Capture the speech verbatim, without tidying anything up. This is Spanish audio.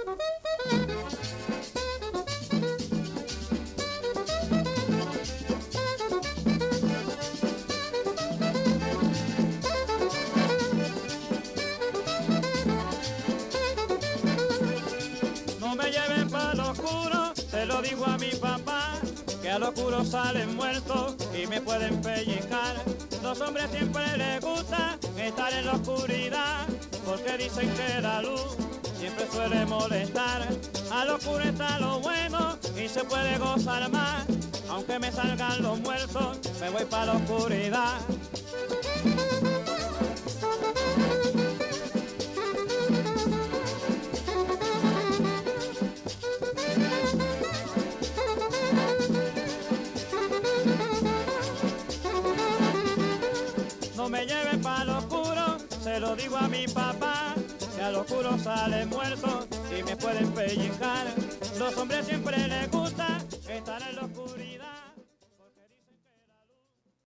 No me lleven para lo oscuro, se lo digo a mi papá, que a lo oscuro salen muertos y me pueden pellizcar. Los hombres siempre les gusta estar en la oscuridad, porque dicen que la luz siempre suele molestar. A lo oscuro está lo bueno y se puede gozar más, aunque me salgan los muertos, me voy para la oscuridad. No me lleven para lo oscuro, se lo digo a mi papá, que a lo oscuro salen muertos y me pueden pellizcar. Los hombres siempre les gusta estar en lo oscuro.